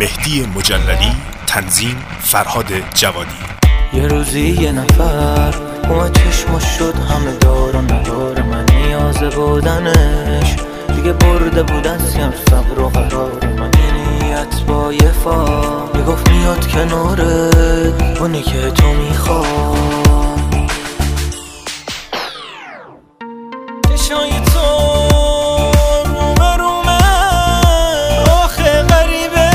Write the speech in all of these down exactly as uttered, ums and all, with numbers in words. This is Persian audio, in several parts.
مهدی مجللی، تنظیم فرهاد جوادی. یه روزی یه نفر اومد چشمش شد همه دار و ندار من نیاز بودنش، دیگه برده بودن سیم صبر و قرار من. یه نیت با یه فا میگفت میاد کنارت اونی که تو میخوای. چشای تو رومه رومه آخه غریبه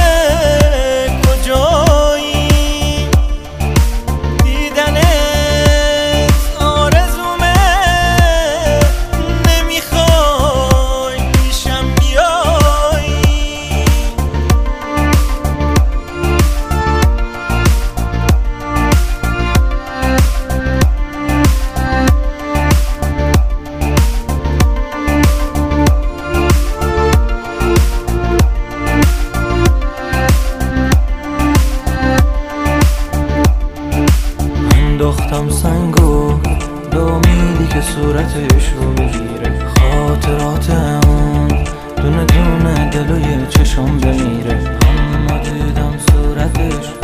کجایی، دیدنت آرزومه نمیخوای پیشم بیایی. انداختم سنگو به امیدی که صورتش رو بگیره، خاطرات اون دونه دونه دلوی چشم بمیره. اما دیدم صورتش